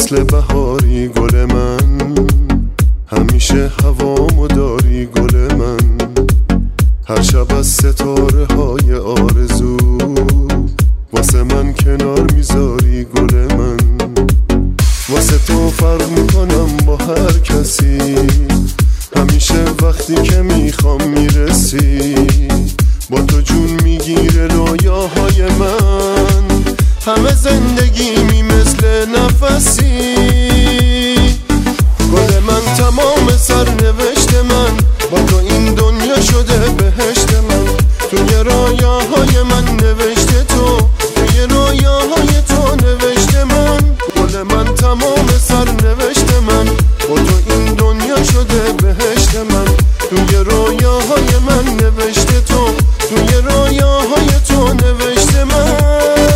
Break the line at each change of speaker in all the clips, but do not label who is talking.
مثل بهاری گل من، همیشه هوامو داری گل من. هر شب از ستاره های آرزو واسه من کنار میذاری گل من. واسه تو فرق میکنم با هر کسی، همیشه وقتی که میخوام میرسی. با تو جون میگیره رویاهای من، همه زندگیمی مثل نفسی. گل من تمام سرنوشت من، با تو این دنیا شده بهشت من. توی رویاهای من نوشته تو، توی رویاهای تو نوشته من. گل من تمام سرنوشت من، با تو این دنیا شده بهشت من. توی رویاهای من نوشته تو، توی رویاهای تو نوشته من.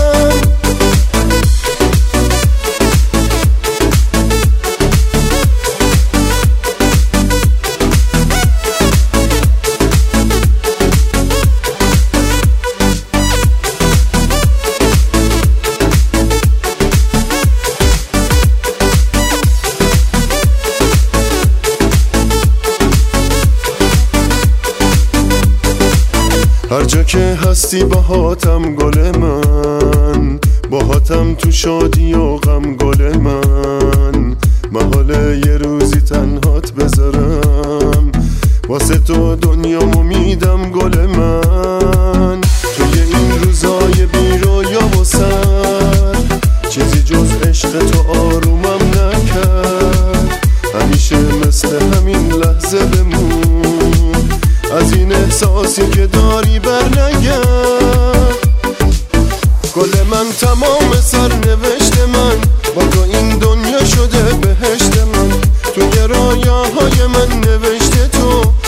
هر جا که هستی باهاتم گل من، باهاتم تو شادی و غم گل من. محاله یه روزی تنهات بذارم، واسه تو دنیامو میدم گل من. توی این روزای بی رویا و سر، چیزی جز عشق تو آرومم نکرد. همیشه مثل همین لحظه بمون، از این احساسی که داری بر نگرد. گل من تمام سرنوشت من، با تو این دنیا شده بهشت من. توی رویاهای من نوشته تو،